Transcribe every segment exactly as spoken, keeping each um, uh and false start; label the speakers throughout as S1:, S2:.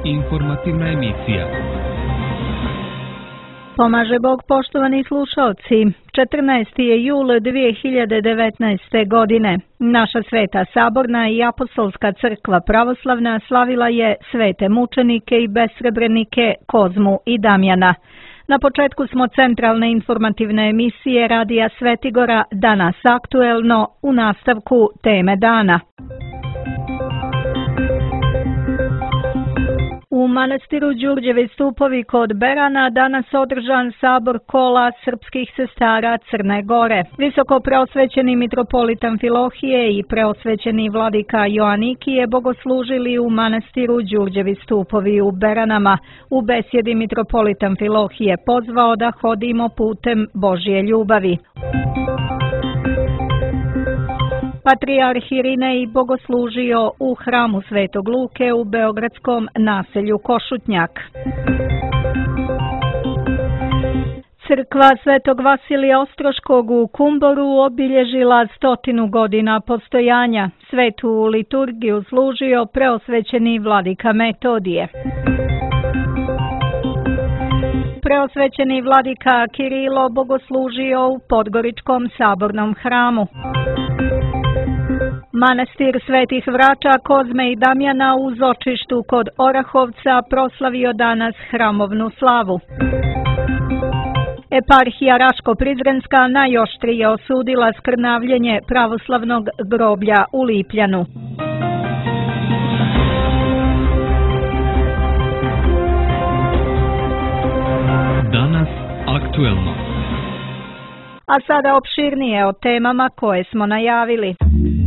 S1: Informativna emisija.
S2: Pomaže Bog, poštovani slušalci. četrnaesti je jul dvije hiljade devetnaeste. godine. Naša Sveta Saborna i Apostolska crkva pravoslavna slavila je svete mučenike i besrebrenike Kozmu i Damjana. Na početku smo centralne informativne emisije Radija Svetigora, danas aktuelno, u nastavku teme dana. U manastiru Đurđevi stupovi kod Berana danas održan sabor kola srpskih sestara Crne Gore. Visoko preosvećeni mitropolit Amfilohije i preosvećeni vladika Joanikije bogoslužili u manastiru Đurđevi stupovi u Beranama. U besjedi mitropolit Amfilohije pozvao da hodimo putem Božje ljubavi. Patrijarh Irinej bogoslužio u hramu Svetog Luke u beogradskom naselju Košutnjak. Crkva Svetog Vasilija Ostroškog u Kumboru obilježila stotinu godina postojanja. Svetu liturgiju služio preosvećeni vladika Metodije. Preosvećeni vladika Kirilo bogoslužio u Podgoričkom sabornom hramu. Manastir Svetih Vrača Kozme i Damjana u Zočištu kod Orahovca proslavio danas hramovnu slavu. Eparhija Raško-Prizrenska najoštrije osudila skrnavljenje pravoslavnog groblja u Lipljanu.
S1: Danas aktuelno.
S2: A sada opširnije o temama koje smo najavili.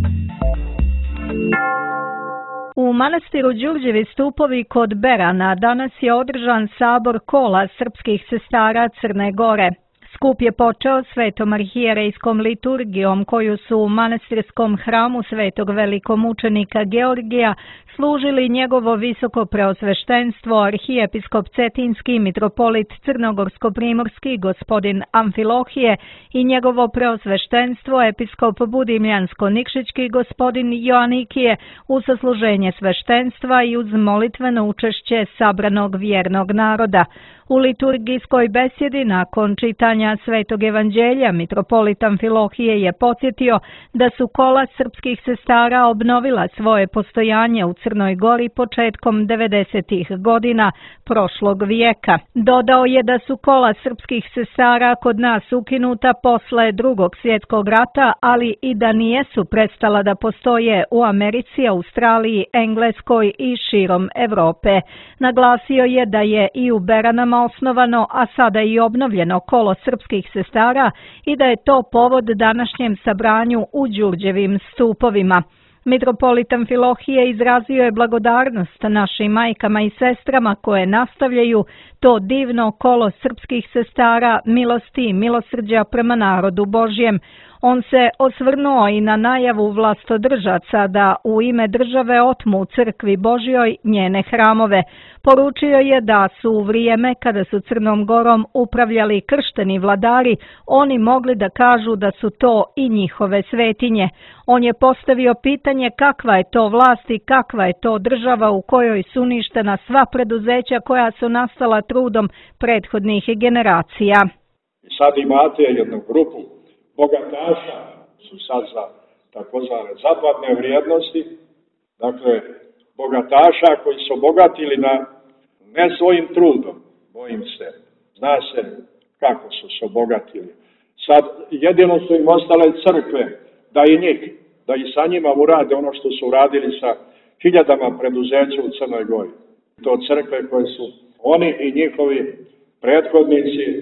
S2: U manastiru Đurđevi stupovi kod Berana danas je održan sabor kola srpskih sestara Crne Gore. Skup je počeo svetom arhijerejskom liturgijom koju su u manastirskom hramu svetog velikomučenika Georgija služili njegovo visoko preosveštenstvo arhijepiskop Cetinski mitropolit Crnogorsko-primorski gospodin Amfilohije i njegovo preosveštenstvo episkop Budimljansko-Nikšićki gospodin Joanikije u sasluženje sveštenstva i uz molitveno učešće sabranog vjernog naroda. U liturgijskoj besjedi nakon čitanja Svetog evanđelja mitropolit Amfilohije je podsjetio da su kola srpskih sestara obnovila svoje postojanje u Crnoj Gori početkom devedesetih godina prošlog vijeka. Dodao je da su kola srpskih sestara kod nas ukinuta posle Drugog svjetskog rata, ali i da nijesu prestala da postoje u Americi, Australiji, Engleskoj i širom Evrope. Naglasio je da je i u Beranama osnovano, a sada i obnovljeno kolo srpskih sestara i da je to povod današnjem sabranju u Đurđevim stupovima. Mitropolit Amfilohije izrazio je blagodarnost našim majkama i sestrama koje nastavljaju to divno kolo srpskih sestara milosti i milosrđa prema narodu Božjem. On se osvrnuo i na najavu vlastodržaca da u ime države otmu crkvi Božjoj njene hramove. Poručio je da su u vrijeme kada su Crnom Gorom upravljali kršteni vladari, oni mogli da kažu da su to i njihove svetinje. On je postavio pitanje kakva je to vlast i kakva je to država u kojoj su uništena sva preduzeća koja su nastala trudom prethodnih generacija.
S3: I sad imate jednu grupu bogataša, su sad za takozvane zapadne vrijednosti, dakle, bogataša koji su obogatili na ne svojim trudom, bojim se, zna se kako su se obogatili. Sad jedino su im ostale crkve, da i njih, da i sa njima urade ono što su uradili sa hiljadama preduzeća u Crnoj Gori. To crkve koje su oni i njihovi prethodnici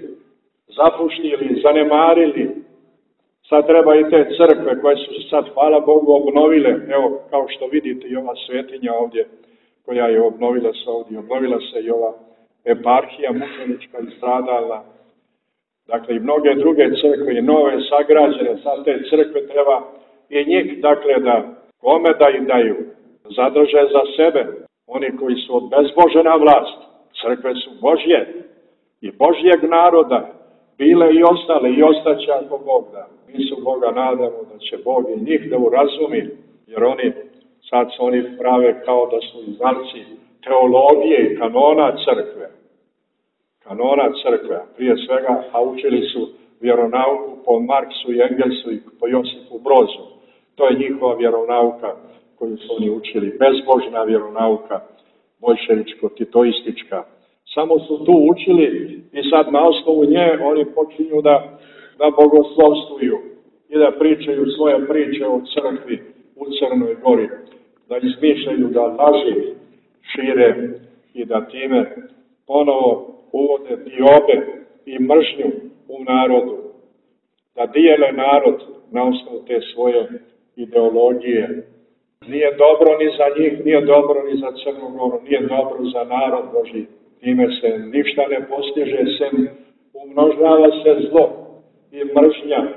S3: zapuštili, zanemarili. Sad treba i te crkve koje su sad, hvala Bogu, obnovile. Evo, kao što vidite i ova svetinja ovdje, koja je obnovila se ovdje, obnovila se i ova eparhija mučenička i stradalna. Dakle, i mnoge druge crkve, i nove sagrađene, sad te crkve treba i njih, dakle, da kome da im daju, zadrže za sebe. Oni koji su obezbožena vlast, crkve su Božje i Božjeg naroda, bile i ostale i ostaće ako Bog da. Mi se u Boga nadamo da će Bog i njih da urazumi, jer oni sad se oni prave kao da su znalci teologije i kanona crkve. Kanona crkve, prije svega, a učili su vjeronauku po Marksu i Engelsu i po Josipu Brozu. To je njihova vjeronauka koju su oni učili, bezbožna vjeronauka, boljševičko-titoistička. Samo su tu učili i sad na osnovu nje oni počinju da, da bogoslovstvuju i da pričaju svoje priče o crkvi u Crnoj Gori, da izmišljaju, da laži šire i da time ponovo uvode diobe i mržnju u narodu, da dijele narod na osnovu te svoje ideologije. Nije dobro ni za njih, nije dobro ni za Crnu Goru, nije dobro za narod Božji. Time se ništa ne postiže, sem umnožava se zlo i mržnja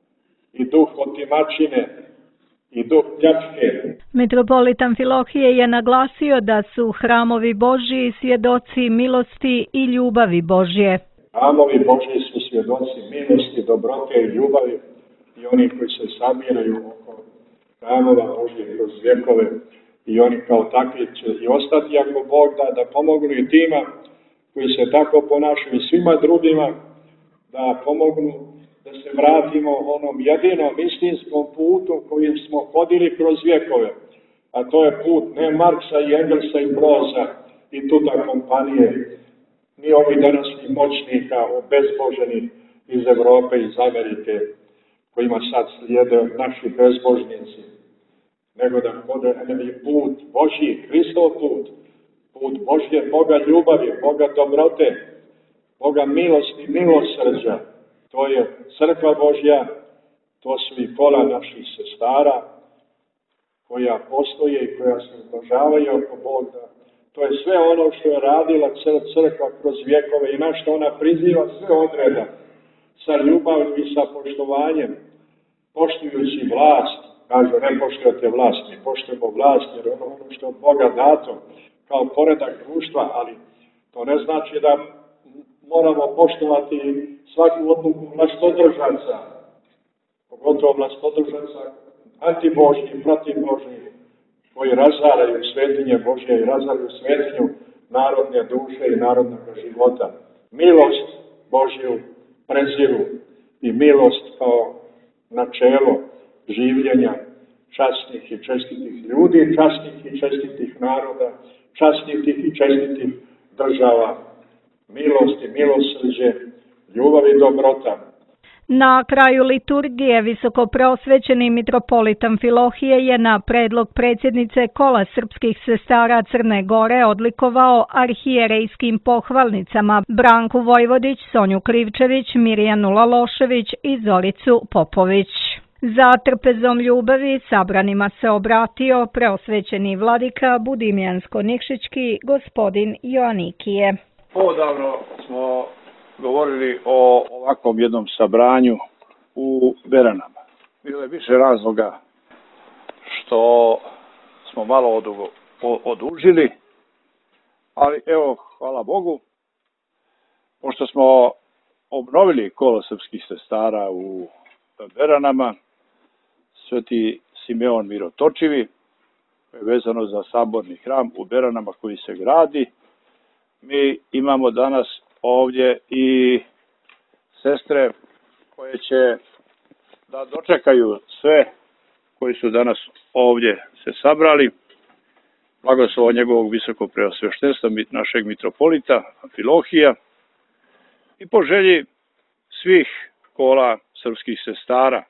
S3: i duh otimačine i duh pljačke.
S2: Mitropolit Amfilohije je naglasio da su hramovi Božji svjedoci milosti i ljubavi Božje.
S3: Hramovi Božji su svjedoci milosti, dobrote i ljubavi i oni koji se sabiraju oko hramova Božjih kroz vjekove i oni kao takvi će i ostati ako Bog da, da pomognu i tima koji se tako ponašaju i svima drugima da pomognu da se vratimo onom jedinom istinskom putu kojim smo hodili kroz vjekove, a to je put ne Marksa i Engelsa i Broza i tuda kompanije, ni ovih današnjih moćnika obezboženih iz Evrope, iz Amerike, kojima sad slijede naši bezbožnici, nego da hode i put Božji, Hristov put, put Božje, Boga ljubavi, Boga dobrote, Boga milosti, milosrđa. To je crkva Božja, to su i kola naših sestara, koja postoje i koja se umnožavaju oko Boga. To je sve ono što je radila crkva kroz vjekove i na što ona priziva sve odreda sa ljubavlju i sa poštovanjem, poštujući vlast. Kažu, ne poštujete vlast, mi poštujemo vlast jer ono, ono što je od Boga dato kao poredak društva, ali to ne znači da moramo poštovati svaku odluku vlastodržaca, pogotovo vlastodržaca antibožnji, protivbožnji, koji razaraju svetinje Božje i razaraju svetinju narodne duše i narodnog života. Milost Božju preziru i milost kao načelo življenja časnih i čestitih ljudi, časnih i čestitih naroda, časnih i čestitih država, milost i milosrđe, ljubav i dobrota.
S2: Na kraju liturgije visokopreosvećeni mitropolit Amfilohije je na predlog predsjednice Kola srpskih sestara Crne Gore odlikovao arhijerejskim pohvalnicama Branku Vojvodić, Sonju Krivčević, Mirjanu Lalošević i Zoricu Popović. Za trpezom ljubavi sabranima se obratio preosvećeni vladika Budimjansko-Nikšićki gospodin Joanikije.
S4: Odavno smo govorili o ovakvom jednom sabranju u Beranama. Bilo je više razloga što smo malo odugo, odužili, ali evo, hvala Bogu, pošto smo obnovili kolo srpskih sestara u Beranama, Sveti Simeon Mirotočivi, koje je vezano za saborni hram u Beranama koji se gradi. Mi imamo danas ovdje i sestre koje će da dočekaju sve koji su danas ovdje se sabrali. Blagoslovo njegovog visokopreosveštenstva, našeg mitropolita Amfilohija, i po želji svih kola srpskih sestara.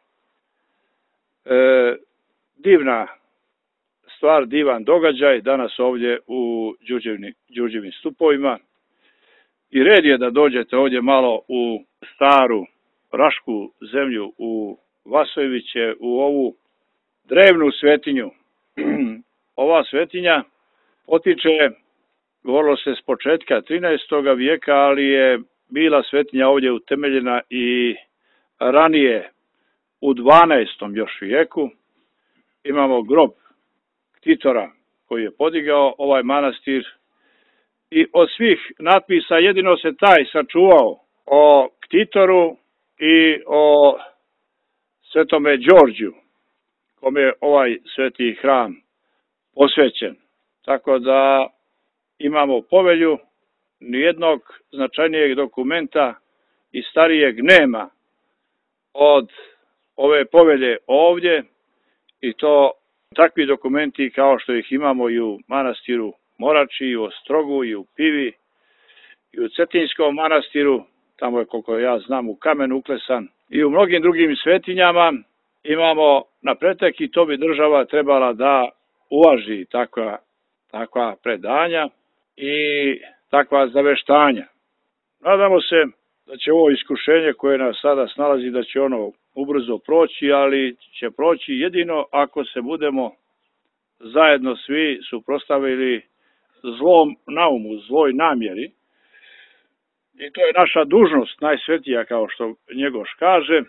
S4: E, divna stvar, divan događaj danas ovdje u Đurđevni, Đurđevim stupovima. I red je da dođete ovdje malo u staru Rašku zemlju, u Vasojeviće, u ovu drevnu svetinju. Ova svetinja potiče, govorilo se s početka trinaestog vijeka, ali je bila svetinja ovdje utemeljena i ranije u dvanaestom još vijeku. Imamo grob Ktitora koji je podigao ovaj manastir i od svih natpisa jedino se taj sačuvao o Ktitoru i o Svetome Đorđu, kome je ovaj sveti hram posvećen. Tako da imamo povelju, nijednog značajnijeg dokumenta i starijeg nema od ove povelje ovdje, i to takvi dokumenti kao što ih imamo i u manastiru Morači, i u Ostrogu, i u Pivi, i u Cetinskom manastiru, tamo je, koliko ja znam, u kamenu uklesan, i u mnogim drugim svetinjama imamo na pretek, i to bi država trebala da uvaži takva, takva predanja i takva zaveštanja. Nadamo se da će ovo iskušenje koje nas sada snalazi, da će ono ubrzo proći, ali će proći jedino ako se budemo zajedno svi suprotstavili zlom naumu, zloj namjeri. I to je naša dužnost, najsvetija, kao što Njegoš kaže.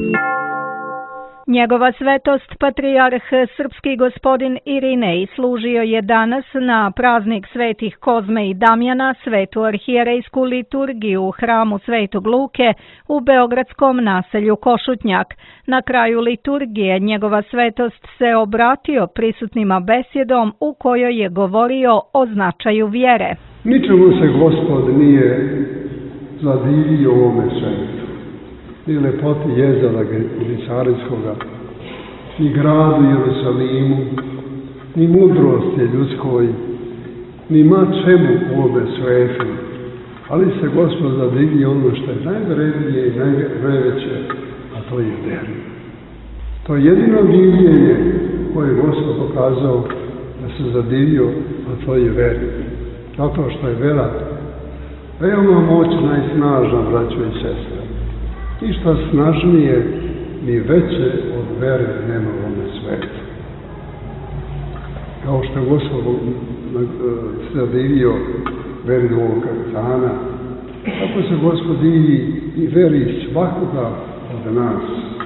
S2: Njegova svetost, patrijarh srpski gospodin Irinej, služio je danas na praznik svetih Kozme i Damjana svetu arhijerejsku liturgiju u hramu Svetog Luke u beogradskom naselju Košutnjak. Na kraju liturgije njegova svetost se obratio prisutnima besjedom u kojoj je govorio o značaju vjere.
S5: Ničemu se Gospod nije zadivio u ovome svetu, ni lepoti jezera Genisarijskoga, ni gradu Jerusalimu, ni mudrosti ljudskoj, ni ma čemu u ovome svetu, ali se Gospod zadivio ono što je najvrednije i najveće, a to je vjera. To je jedino divljenje koje je Gospod pokazao da se zadivio, a to je vera. Zato što je vera veoma moćna i snažna, braćo i sestre. Ništa snažnije ni veće od vere nema u ovome svetu. Kao što je Gospod se zadivio veri ovog kapitana, tako se Gospod divi i veri svakoga od nas.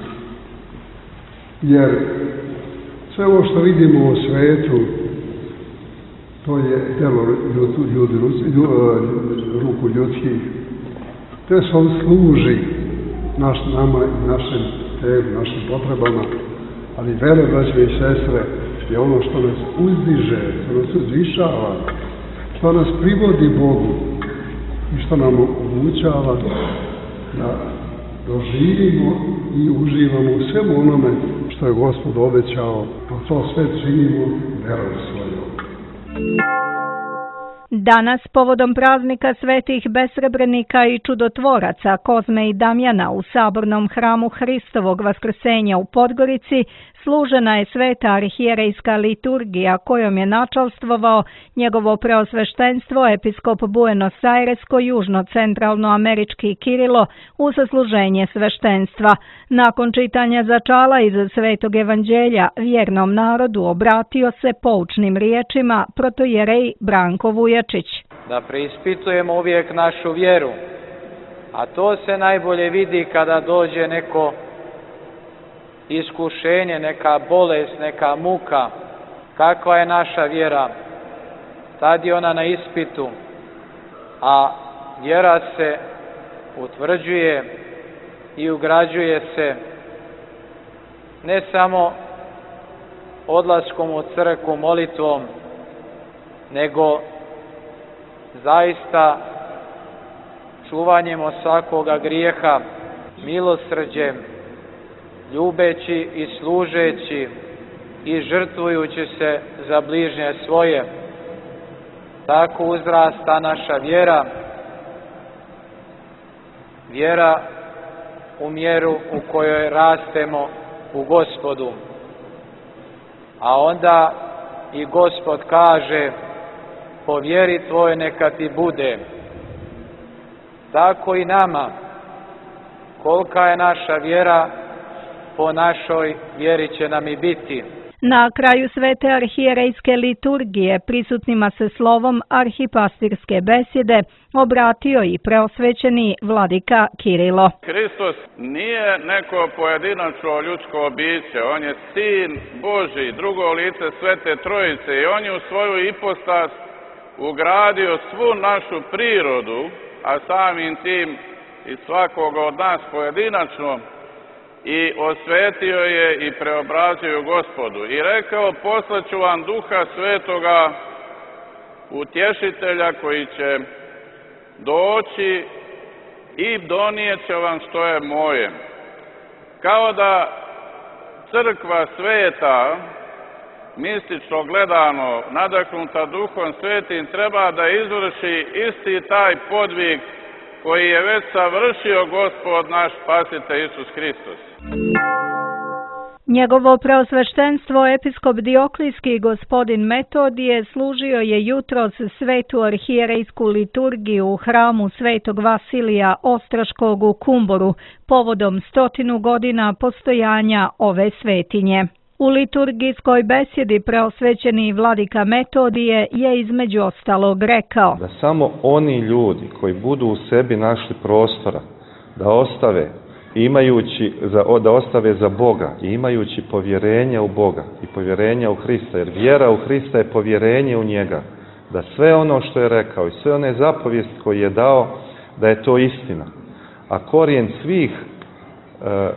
S5: Jer sve ovo što vidimo u svetu, to je delo ljudi, ruku ljudskih. To se on služi naš, nama i našem tebi, našim potrebama, ali vera, braćo i sestre, je ono što nas uzdiže, što nas uzvišava, što nas privodi Bogu i što nam omogućava da doživimo i uživamo u svemu onome što je Gospod obećao, a to sve činimo verom svojom.
S2: Danas, povodom praznika svetih besrebrenika i čudotvoraca Kozme i Damjana u sabornom hramu Hristovog vaskrsenja u Podgorici, služena je sveta arhijerejska liturgija kojom je načalstvovao njegovo preosveštenstvo episkop Buenos Airesko-južno-centralnoamerički Kirilo u sasluženje sveštenstva. Nakon čitanja začala iz Svetog evanđelja vjernom narodu obratio se poučnim riječima protojerej Branko Vujačić.
S6: Da preispitujemo uvijek našu vjeru, a to se najbolje vidi kada dođe neko iskušenje, neka bolest, neka muka. Kakva je naša vjera? Tad je ona na ispitu, a vjera se utvrđuje i ugrađuje se ne samo odlaskom u crkvu, molitvom, nego zaista čuvanjem od svakoga grijeha, milosrđem, ljubeći i služeći i žrtvujući se za bližnje svoje. Tako uzrasta naša vjera, vjera u mjeru u kojoj rastemo u Gospodu. A onda i Gospod kaže, po vjeri tvoj neka ti bude. Tako i nama, kolika je naša vjera, po našoj vjeri će nam i biti.
S2: Na kraju svete arhijerejske liturgije prisutnima se slovom arhipastirske besjede obratio i preosvećeni vladika Kirilo.
S7: Hristos nije neko pojedinačno ljudsko biće, on je sin Božji, drugo lice Svete Trojice i on je u svoju ipostas ugradio svu našu prirodu, a samim tim i svakoga od nas pojedinačno, i osvetio je i preobrazio Gospodu. I rekao, poslaću vam Duha Svetoga utješitelja koji će doći i donijet će vam što je moje. Kao da crkva sveta, mistično gledano, nadahnuta Duhom Svetim, treba da izvrši isti taj podvig koji je već savršio Gospod naš Spasitelj Isus Hristos.
S2: Njegovo preosveštenstvo episkop Dioklijski gospodin Metodije služio je jutros svetu arhijerejsku liturgiju u hramu Svetog Vasilija Ostroškog u Kumboru povodom stotinu godina postojanja ove svetinje. U liturgijskoj besjedi preosvećeni vladika Metodije je između ostalog rekao
S8: da samo oni ljudi koji budu u sebi našli prostora da ostave imajući za, da ostave za Boga i imajući povjerenje u Boga i povjerenje u Hrista, jer vjera u Hrista je povjerenje u njega, da sve ono što je rekao i sve one zapovijesti koje je dao, da je to istina. A korijen svih e,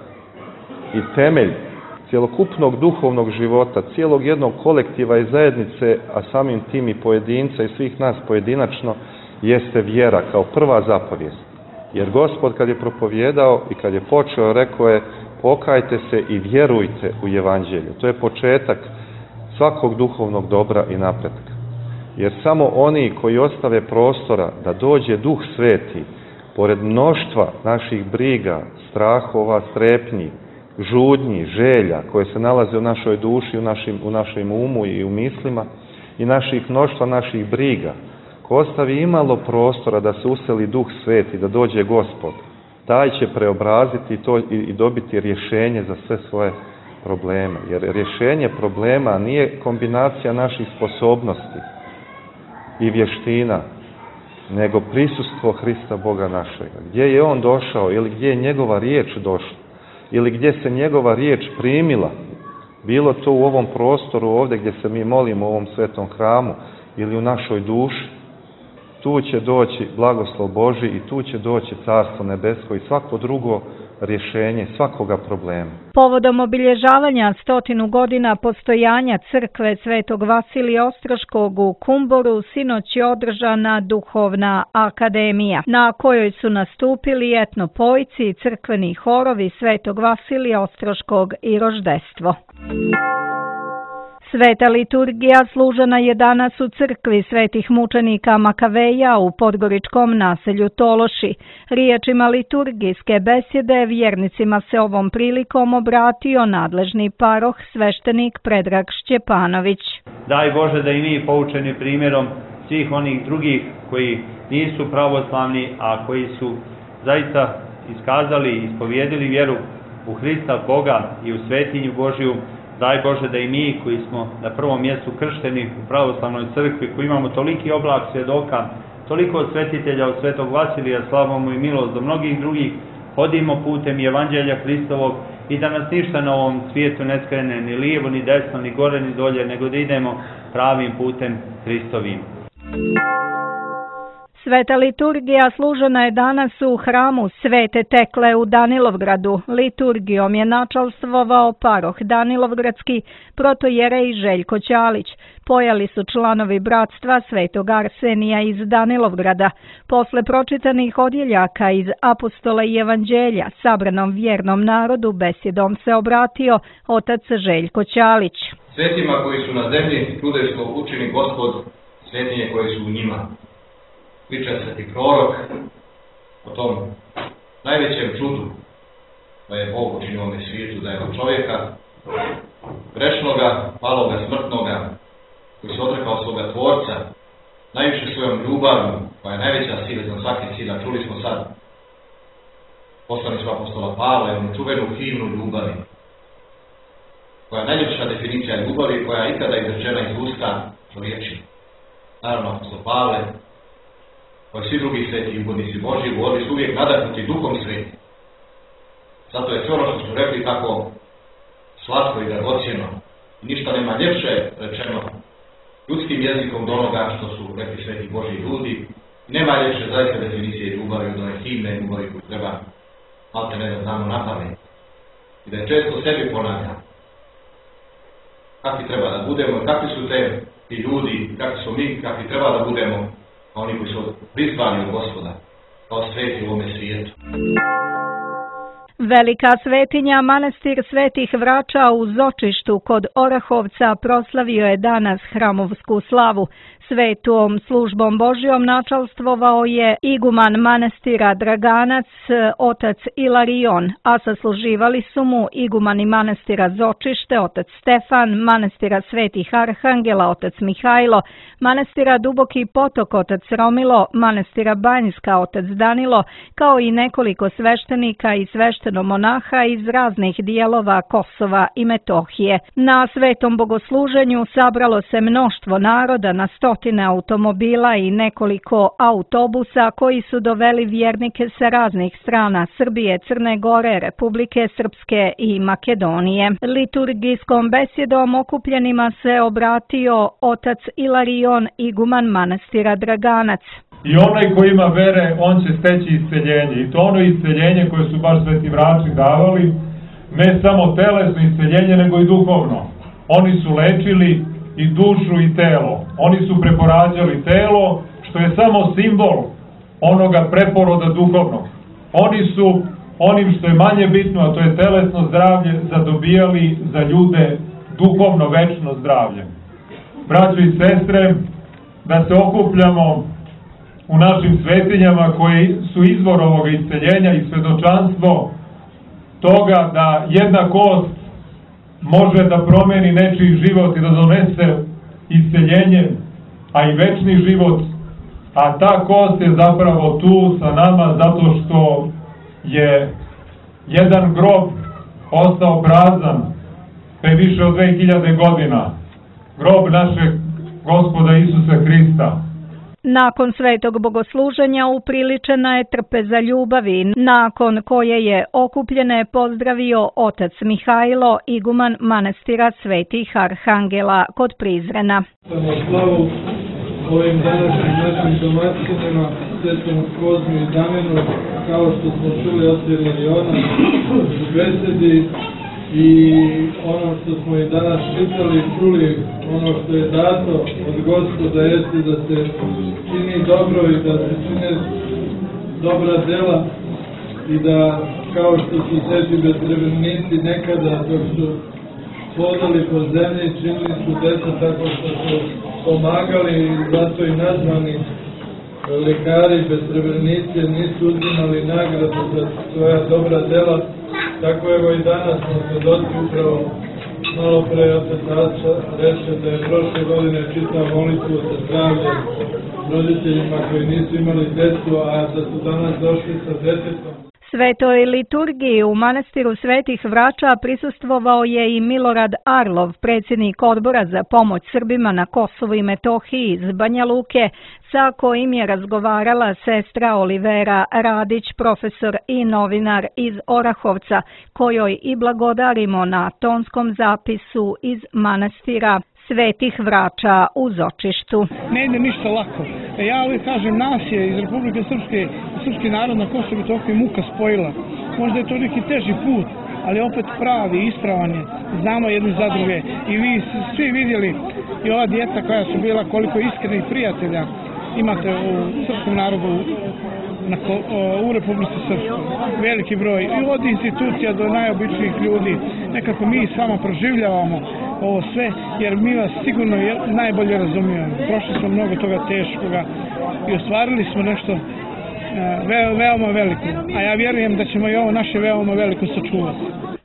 S8: i temelj cjelokupnog duhovnog života, cijelog jednog kolektiva i zajednice, a samim tim i pojedinca i svih nas pojedinačno, jeste vjera kao prva zapovijest. Jer Gospod kad je propovjedao i kad je počeo, rekao je pokajte se i vjerujte u evanđelje. To je početak svakog duhovnog dobra i napretka. Jer samo oni koji ostave prostora da dođe Duh Sveti, pored mnoštva naših briga, strahova, strepnji, žudnji, želja koje se nalaze u našoj duši, u našim, u našem umu i u mislima i naših mnoštva naših briga, ko ostavi imalo prostora da se useli Duh Sveti, da dođe Gospod, taj će preobraziti to i, i dobiti rješenje za sve svoje probleme. Jer rješenje problema nije kombinacija naših sposobnosti i vještina, nego prisustvo Hrista Boga našega. Gdje je On došao ili gdje je njegova riječ došla ili gdje se njegova riječ primila, bilo to u ovom prostoru ovdje gdje se mi molimo u ovom svetom hramu ili u našoj duši, tu će doći blagoslov Božji i tu će doći Carstvo nebesko i svako drugo rješenje svakoga problema.
S2: Povodom obilježavanja stotinu godina postojanja crkve Svetog Vasilija Ostroškog u Kumboru sinoć je održana duhovna akademija, na kojoj su nastupili etnopojci i crkveni horovi Svetog Vasilija Ostroškog i Roždestvo. Sveta liturgija služena je danas u crkvi svetih mučenika Makaveja u podgoričkom naselju Tološi. Riječima liturgijske besjede vjernicima se ovom prilikom obratio nadležni paroh sveštenik Predrag Šćepanović.
S9: Daj Bože da i mi poučeni primjerom svih onih drugih koji nisu pravoslavni, a koji su zaista iskazali i ispovjedili vjeru u Hrista Boga i u svetinju Božju, daj Bože da i mi koji smo na prvom mjestu kršteni u pravoslavnoj crkvi, koji imamo toliki oblak svjedoka, toliko svetitelja od Svetog Vasilija, slavu mu i milost do mnogih drugih, hodimo putem evanđelja Hristovog i da nas ništa na ovom svijetu ne skrene ni lijevo, ni desno, ni gore, ni dolje, nego da idemo pravim putem Hristovim.
S2: Sveta liturgija služena je danas u hramu Svete Tekle u Danilovgradu. Liturgijom je načalstvovao paroh Danilovgradski protojerej Željko Ćalić. Pojali su članovi bratstva Svetog Arsenija iz Danilovgrada. Posle pročitanih odjeljaka iz Apostola i Evanđelja sabranom vjernom narodu besjedom se obratio otac Željko Ćalić.
S10: Svetima koji su na zemlji trude što učini Gospod, svetinje koje su u njima. Priča sveti prorok o tom najvećem čudu da je Bog učinio ovome svijetu, da je od čovjeka grešnoga, paloga, smrtnoga, koji se odrekao svoga Tvorca, najviše svojom ljubavnom, koja je najveća sila za svake sila. Čuli smo sad poslanicu apostola Pavla, jednu čuvenu himnu ljubavi, koja je najljepša definicija ljubavi, koja je ikada izrečena iz usta čovječih. Naravno, apostol Pavle, koji svi drugi sveti i ugodnici Božji govorili su uvijek nadahnuti Duhom Svetim. Zato je sve ono što su rekli tako slatko i dragocjeno. Ništa nema ljepše rečeno ljudskim jezikom do onoga što su rekli sveti Božji ljudi. Nema ljepše zaista definicije ljubavi od one himne ljubavi koju treba malte ne da znamo na pamet. i da je često sebi ponavljamo. Kakvi treba da budemo, kakvi su te i ljudi, kakvi smo mi, kakvi treba da budemo, a oni koji su prizvani od Gospoda, kao sveti u ovome svijetu.
S2: Velika svetinja manastir Svetih Vrača u Zočištu kod Orahovca proslavio je danas hramovsku slavu. Svetom službom Božjom načalstvovao je iguman manastira Draganac, otac Ilarion, a sasluživali su mu igumani manastira Zočište, otac Stefan, manastira Svetih Arhangela, otac Mihajlo, manastira Duboki Potok, otac Romilo, manastira Banjska, otac Danilo, kao i nekoliko sveštenika i sveštenomonaha iz raznih dijelova Kosova i Metohije. Na svetom bogosluženju sabralo se mnoštvo naroda na stotine automobila i nekoliko autobusa koji su doveli vjernike sa raznih strana Srbije, Crne Gore, Republike Srpske i Makedonije. Liturgijskom besjedom okupljenima se obratio otac Ilarion, iguman manastira Draganac.
S11: I onaj ko ima vere, on će steći isceljenje. I to ono isceljenje koje su baš Sveti Vrači davali, ne samo telesno isceljenje, nego i duhovno. Oni su lečili i dušu i telo. Oni su preporađali telo, što je samo simbol onoga preporoda duhovnog. Oni su onim što je manje bitno, a to je telesno zdravlje, zadobijali za ljude duhovno večno zdravlje. Braćo i sestre, da se okupljamo u našim svetinjama koji su izvor ovoga isceljenja i svedočanstvo toga da jedna kost može da promeni nečiji život i da donese isceljenje, a i večni život, a ta kost je zapravo tu sa nama zato što je jedan grob ostao prazan pre više od dve hiljade godina, grob našeg Gospoda Isusa Hrista.
S2: Nakon svetog bogosluženja upriličena je trpeza ljubavi, nakon koje je okupljene pozdravio otac Mihajlo, iguman manastira Svetih Arhangela kod Prizrena.
S12: Samo slavu ovim današnjim našim domaćinima, Svetom Kozmi i Damenu, kao što smo čuli od Ilariona u besedi, i ono što smo i danas čitali, čuli, ono što je dato od Gospoda jeste da se čini dobro i da se čine dobra dela i da, kao što su sveti besrebrenici nekada dok su hodali po zemlji, činili su deca tako što su pomagali i zato i nazvani lekari besrebrenici, nisu uzimali nagradu za svoja dobra dela. Tako evo i danas smo svedoci, upravo malo pre otac Aca reče da je prošle godine čitao molitvu za zdravlje roditeljima koji nisu imali decu, a da su danas došli sa detetom.
S2: Svetoj liturgiji u manastiru Svetih Vrača prisustvovao je i Milorad Arlov, predsjednik odbora za pomoć Srbima na Kosovu i Metohiji iz Banja Luke, sa kojim je razgovarala sestra Olivera Radić, profesor i novinar iz Orahovca, kojoj i blagodarimo na tonskom zapisu iz manastira Svetih Vrača u Zočištu.
S13: Ne ide ništa lako. Ja uvijek kažem, nas je iz Republike Srpske, srpski narod na Kosovu i Metohiji muka spojila. Možda je to neki teži put, ali opet pravi, ispravan je. Znamo jedni za druge. I vi svi vidjeli i ova djeca koja su bila koliko iskrenih prijatelja imate u srpskom narodu na, u Republici Srpskoj. Veliki broj i od institucija do najobičnijih ljudi. Nekako mi s vama proživljavamo ovo sve, jer mi vas sigurno najbolje razumijemo. Prošli smo mnogo toga teškoga i ostvarili smo nešto ve, veoma veliko. A ja vjerujem da ćemo i ovo naše veoma veliko sačuvati.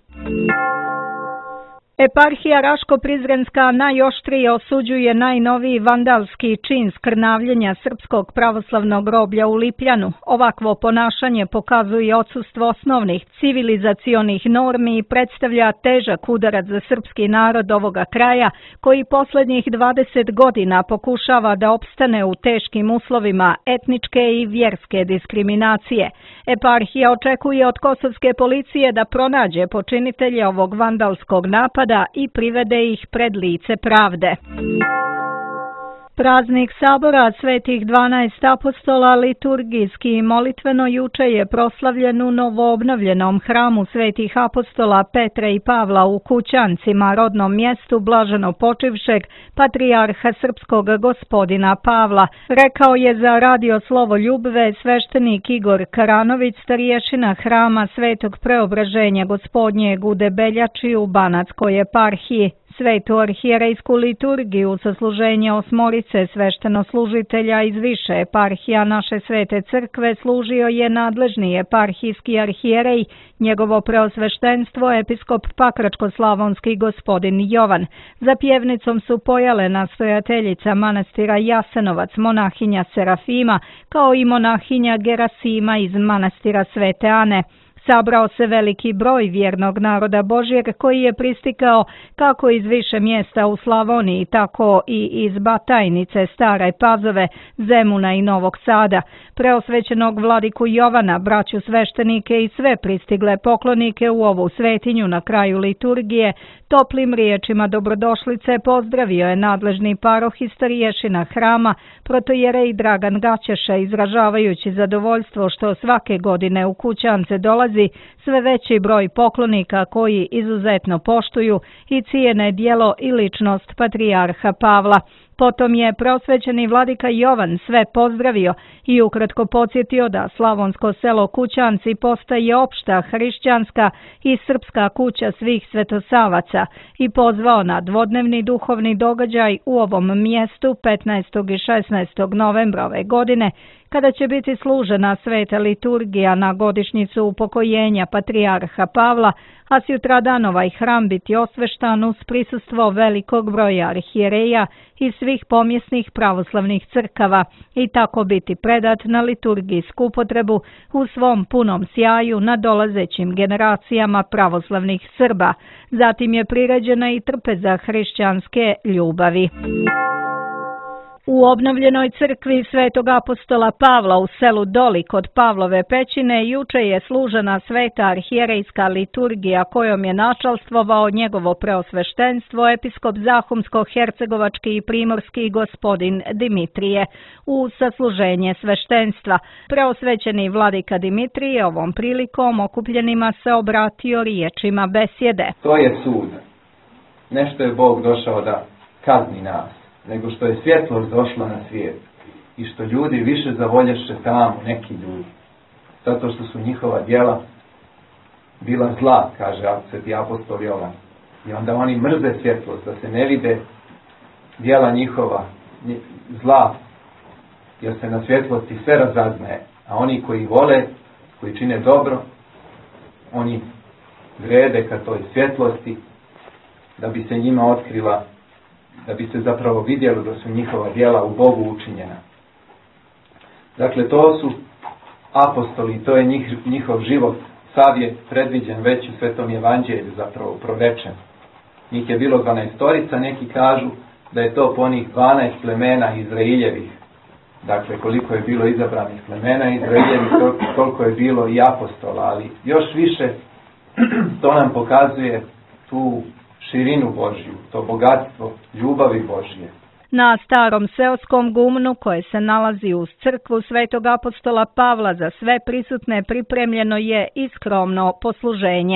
S2: Eparhija Raško-Prizrenska najoštrije osuđuje najnoviji vandalski čin skrnavljenja srpskog pravoslavnog groblja u Lipljanu. Ovakvo ponašanje pokazuje odsustvo osnovnih civilizacionih normi i predstavlja težak udarac za srpski narod ovoga kraja, koji posljednjih dvadeset godina pokušava da opstane u teškim uslovima etničke i vjerske diskriminacije. Eparhija očekuje od kosovske policije da pronađe počinitelje ovog vandalskog napada i privede ih pred lice pravde. Praznik sabora svetih dvanaest apostola liturgijski i molitveno juče je proslavljen u novoobnovljenom hramu svetih apostola Petra i Pavla u Kućancima, rodnom mjestu blaženopočivšeg patrijarha srpskog gospodina Pavla, rekao je za radio Slovo Ljubve sveštenik Igor Karanović, starješina hrama Svetog Preobraženja Gospodnjeg u Debeljači u Banatskoj eparhiji. Svetu arhijerejsku liturgiju sa služenje osmorice sveštenoslužitelja iz više eparhija naše svete crkve služio je nadležni eparhijski arhijerej, njegovo preosveštenstvo episkop Pakračko-slavonski gospodin Jovan. Za pjevnicom su pojale nastojateljica manastira Jasenovac, monahinja Serafima, kao i monahinja Gerasima iz manastira Svete Ane. Sabrao se veliki broj vjernog naroda Božjeg koji je pristikao kako iz više mjesta u Slavoniji, tako i iz Batajnice, Stare Pazove, Zemuna i Novog Sada. Preosvećenog vladiku Jovana, braću sveštenike i sve pristigle poklonike u ovu svetinju na kraju liturgije, toplim riječima dobrodošlice pozdravio je nadležni paroh i starješina hrama, protojerej Dragan Gaćeša, izražavajući zadovoljstvo što svake godine u Kućance dolazi sve veći broj poklonika koji izuzetno poštuju i cijene djelo i ličnost patrijarha Pavla. Potom je preosvećeni vladika Jovan sve pozdravio i ukratko podsjetio da slavonsko selo Kućanci postaje opšta hrišćanska i srpska kuća svih svetosavaca i pozvao na dvodnevni duhovni događaj u ovom mjestu petnaestog i šesnaestog novembra ove godine, kada će biti služena sveta liturgija na godišnjicu upokojenja patrijarha Pavla, a sutradan ovaj hram biti osveštan uz prisustvo velikog broja arhijereja i svih pomjesnih pravoslavnih crkava i tako biti predat na liturgijsku upotrebu u svom punom sjaju nadolazećim generacijama pravoslavnih Srba. Zatim je priređena i trpeza hrišćanske ljubavi. U obnovljenoj crkvi Svetog apostola Pavla u selu Doli kod Pavlove pećine juče je služena sveta arhijerejska liturgija kojom je načalstvovao njegovo preosveštenstvo episkop Zahumsko-hercegovački i primorski gospodin Dimitrije u sasluženje sveštenstva. Preosvećeni vladika Dimitrije ovom prilikom okupljenima se obratio riječima besjede.
S14: To je sud. Nešto je Bog došao da kazni nas, nego što je svjetlost došla na svijet i što ljudi više zavolješe tamo, neki ljudi, zato što su njihova djela bila zla, kaže sveti apostol Jovan. I onda oni mrze svjetlost, da se ne vide djela njihova zla, jer se na svjetlosti sve razaznaje. A oni koji vole, koji čine dobro, oni vrede ka toj svjetlosti, da bi se njima otkrila, da bi se zapravo vidjelo da su njihova djela u Bogu učinjena. Dakle, to su apostoli, to je njih, njihov život. Sad je predviđen već u Svetom Evanđelju, zapravo provečen. Njih je bilo dvanaestorica, neki kažu da je to po njih dvanaest plemena Izraeljevih. Dakle, koliko je bilo izabranih plemena Izraeljevih, toliko je bilo i apostola, ali još više to nam pokazuje tu širinu Božju, to bogatstvo ljubavi Božje.
S2: Na starom seoskom gumnu koje se nalazi uz crkvu Svetog apostola Pavla za sve prisutne pripremljeno je i skromno posluženje.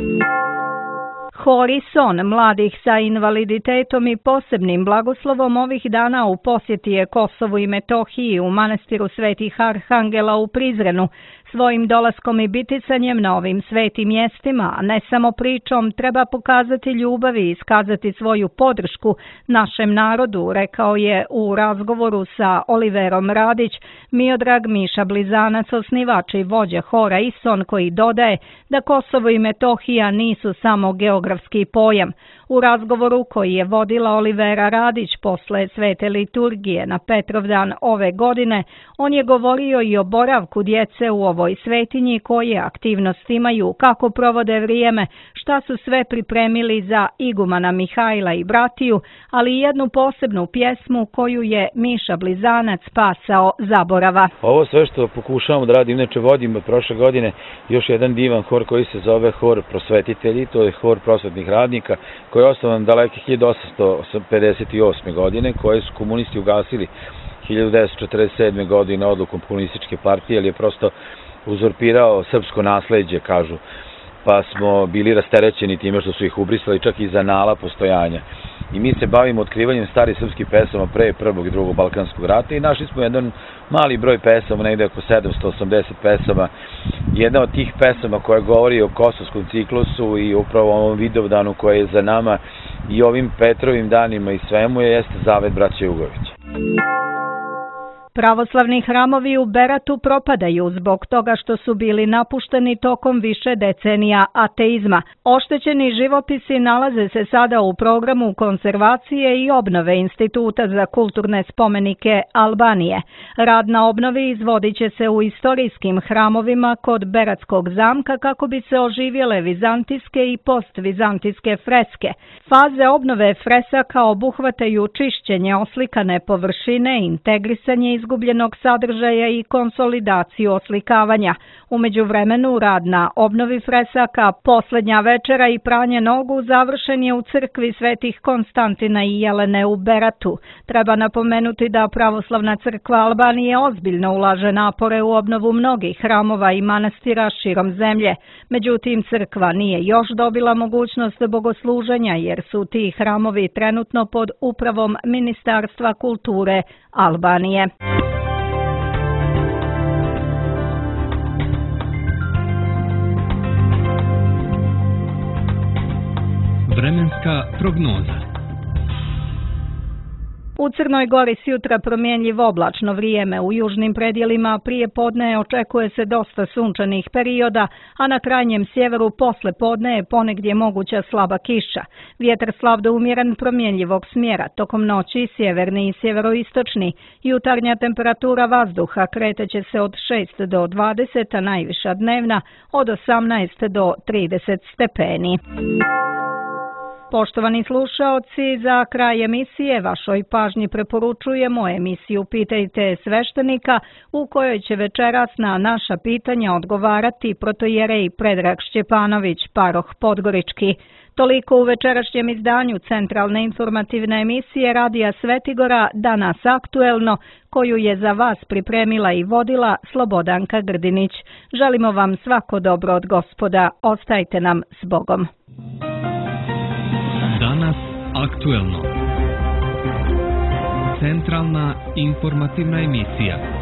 S2: Hor i son mladih sa invaliditetom i posebnim blagoslovom ovih dana u posjeti je Kosovu i Metohiji u manastiru Svetih Arhangela u Prizrenu. Svojim dolaskom i biticanjem na ovim svetim mjestima, a ne samo pričom, treba pokazati ljubav i iskazati svoju podršku našem narodu, rekao je u razgovoru sa Oliverom Radić Miodrag Miša Blizanac, osnivač i vođa hora Ison, koji dodaje da Kosovo i Metohija nisu samo geografski pojam. U razgovoru koji je vodila Olivera Radić posle svete liturgije na Petrovdan ove godine, on je govorio i o boravku djece u ovoj svetinji, koje aktivnosti imaju, kako provode vrijeme, šta su sve pripremili za igumana Mihajla i bratiju, ali i jednu posebnu pjesmu koju je Miša Blizanac spasao zaborava.
S15: Ovo sve što pokušavamo da radimo, inače vodimo od prošle godine još jedan divan hor koji se zove Hor prosvetitelji, to je hor prosvetnih radnika, koji je osnovan daleke hiljadu osamsto pedeset osme. godine, koje su komunisti ugasili hiljadu devetsto četrdeset sedme. godine odlukom komunističke partije, jer je prosto uzurpirao srpsko nasleđe, kažu, pa smo bili rasterećeni time što su ih ubrisali čak i za nala postojanja. I mi se bavimo otkrivanjem starih srpskih pesama pre prvog i drugog Balkanskog rata i našli smo jedan mali broj pesama, negde oko sedamsto osamdeset pesama. Jedna od tih pesama koja govori o kosovskom ciklusu i upravo ovom Vidovdanu koji je za nama i ovim Petrovim danima i svemu je, jeste Zavet braće Jugović.
S2: Pravoslavni hramovi u Beratu propadaju zbog toga što su bili napušteni tokom više decenija ateizma. Oštećeni živopisi nalaze se sada u programu konzervacije i obnove Instituta za kulturne spomenike Albanije. Rad na obnovi izvodit će se u istorijskim hramovima kod Beratskog zamka kako bi se oživjele vizantijske i postvizantijske freske. Faze obnove fresaka obuhvataju čišćenje oslikane površine, integrisanje izgubljenog sadržaja i konsolidaciju oslikavanja. U međuvremenu rad na obnovi fresaka, posljednja večera i pranje nogu završen je u crkvi svetih Konstantina i Jelene u Beratu. Treba napomenuti da Pravoslavna crkva Albanije ozbiljno ulaže napore u obnovu mnogih hramova i manastira širom zemlje. Međutim, crkva nije još dobila mogućnost bogosluženja jer su ti hramovi trenutno pod upravom Ministarstva kulture Albanije.
S1: Vremenska prognoza.
S2: U Crnoj Gori sjutra promjenjivo oblačno vrijeme, u južnim predjelima prije podne očekuje se dosta sunčanih perioda, a na krajnjem sjeveru posle podne je ponegdje moguća slaba kiša. Vjetar slab do umjeren promjenjivog smjera, tokom noći sjeverni i sjeveroistočni. Jutarnja temperatura vazduha kreteće se od šest do dvadeset, a najviša dnevna od osamnaest do trideset stepeni. Poštovani slušaoci, za kraj emisije vašoj pažnji preporučujemo emisiju Pitajte sveštenika u kojoj će večeras na naša pitanja odgovarati protojerej Predrag Šćepanović, paroh Podgorički. Toliko u večerašnjem izdanju centralne informativne emisije Radija Svetigora Danas aktuelno, koju je za vas pripremila i vodila Slobodanka Grdinić. Želimo vam svako dobro od Gospoda. Ostajte nam s Bogom.
S1: Danas aktuelno. Centralna informativna emisija.